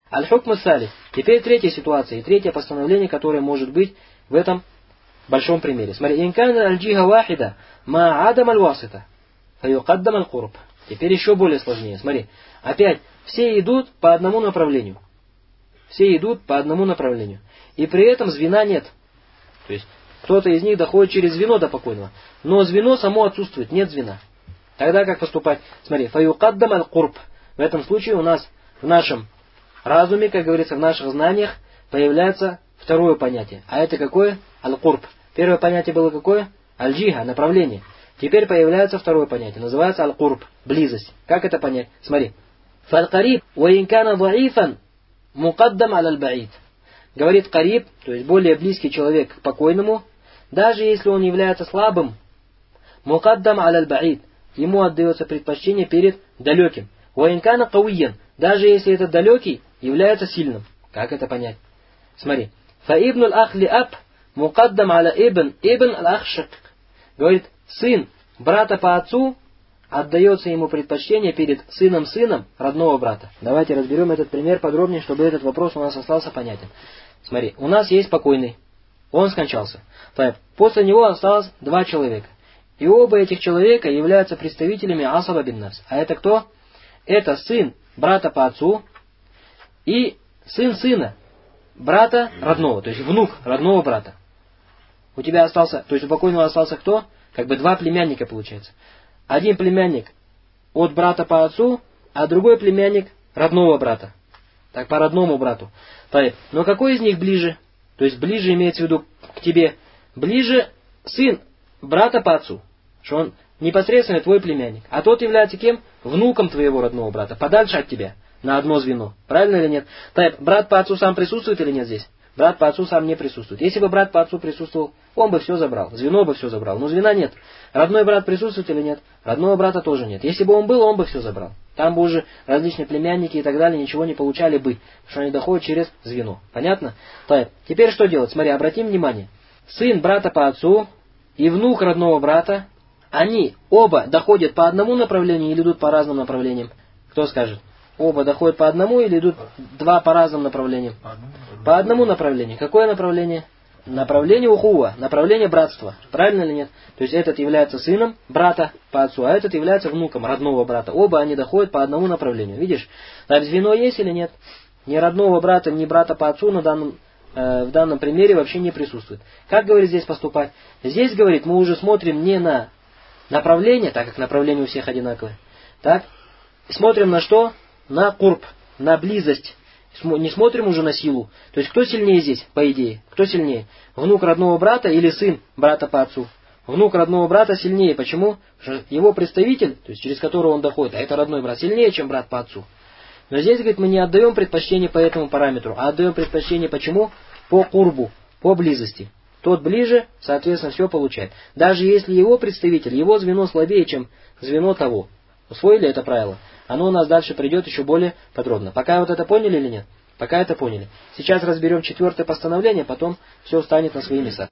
Аль-хукм салис. Теперь третья ситуация и третье постановление, которое может быть в этом большом примере. Смотри, инкан аль-джиха вахида ма адам аль-васита фаюкаддам аль-курб. Теперь еще более сложнее. Смотри, опять все идут по одному направлению. Все идут по одному направлению. И при этом звена нет. То есть кто-то из них доходит через звено до покойного. Но звено само отсутствует, нет звена. Тогда как поступать? Смотри, фаюкаддам аль-курб. В этом случае у нас в нашем разуме, как говорится, в наших знаниях появляется второе понятие. А это какое? Аль-курб. Первое понятие было какое? Аль-джиха, направление. Теперь появляется второе понятие. Называется аль-курб, близость. Как это понять? Смотри. Фаль-кариб ва инкана даифан мукаддам аль-баид. Говорит кариб, то есть более близкий человек к покойному, даже если он является слабым, мукаддам аль-баид, ему отдается предпочтение перед далеким. Ва инкана кауиян, даже если этот далекий является сильным. Как это понять? Смотри. Фа ибн аль-ахли аб мукаддам аля ибн аль-ахшак. Говорит, сын брата по отцу отдается ему предпочтение перед сыном родного брата. Давайте разберем этот пример подробнее, чтобы этот вопрос у нас остался понятен. Смотри, у нас есть покойный. Он скончался. После него осталось два человека. И оба этих человека являются представителями асаба бин нафс. А это кто? Это сын брата по отцу и сын сына брата родного, то есть внук родного брата. У тебя остался, то есть у покойного остался кто? Как бы два племянника получается. Один племянник от брата по отцу, а другой племянник родного брата. Так, по родному брату. Но какой из них ближе? То есть ближе имеется в виду к тебе. Ближе сын брата по отцу. Что он непосредственно твой племянник. А тот является кем? Внуком твоего родного брата. Подальше от тебя. На одно звено. Правильно или нет? Брат по отцу сам присутствует или нет здесь? Брат по отцу сам не присутствует. Если бы брат по отцу присутствовал, он бы все забрал. Звено бы все забрал. Но звена нет. Родной брат присутствует или нет? Родного брата тоже нет. Если бы он был, он бы все забрал. Там бы уже различные племянники и так далее ничего не получали бы. Потому что они доходят через звено. Понятно? Теперь что делать? Смотри, обратим внимание. Сын брата по отцу и внук родного брата, они оба доходят по одному направлению или идут по разным направлениям? Кто скажет? Оба доходят по одному или идут два по разным направлениям? По одному направлению. Какое направление? Направление ухуа, направление братства. Правильно или нет? То есть этот является сыном брата по отцу, а этот является внуком родного брата. Оба они доходят по одному направлению. Видишь? Так звено есть или нет? Ни родного брата, ни брата по отцу в данном примере вообще не присутствует. Как, говорит, здесь поступать? Здесь, говорит, мы уже смотрим не на направление, так как направление у всех одинаковое. Так? Смотрим на что? На курб, на близость. Не смотрим уже на силу. То есть кто сильнее здесь, по идее? Кто сильнее? Внук родного брата или сын брата по отцу? Внук родного брата сильнее. Почему? Потому что его представитель, то есть через которого он доходит, а это родной брат, сильнее, чем брат по отцу. Но здесь, говорит, мы не отдаем предпочтение по этому параметру, а отдаем предпочтение почему? По курбу, по близости. Тот ближе, соответственно, все получает. Даже если его представитель, его звено слабее, чем звено того. Усвоили это правило? Оно у нас дальше придет еще более подробно. Пока вот это поняли или нет? Пока это поняли. Сейчас разберем четвертое постановление, потом все встанет на свои места.